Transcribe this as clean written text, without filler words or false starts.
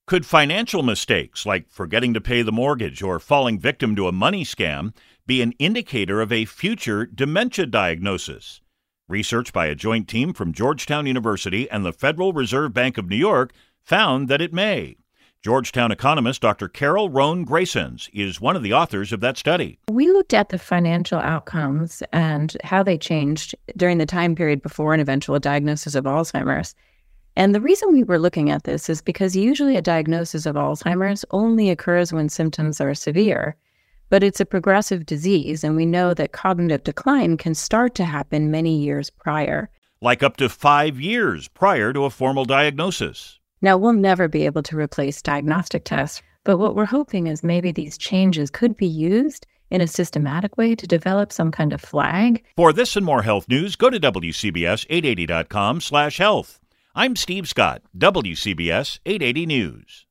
Could financial mistakes, like forgetting to pay the mortgage or falling victim to a money scam, be an indicator of a future dementia diagnosis? Research by a joint team from Georgetown University and the Federal Reserve Bank of New York found that it may. Georgetown economist Dr. Carol Roan Graysons is one of the authors of that study. We looked at the financial outcomes and how they changed during the time period before an eventual diagnosis of Alzheimer's. And the reason we were looking at this is because usually a diagnosis of Alzheimer's only occurs when symptoms are severe, but it's a progressive disease, and we know that cognitive decline can start to happen many years prior. Like up to 5 years prior to a formal diagnosis. Now, we'll never be able to replace diagnostic tests, but what we're hoping is maybe these changes could be used in a systematic way to develop some kind of flag. For this and more health news, go to WCBS880.com/health. I'm Steve Scott, WCBS 880 News.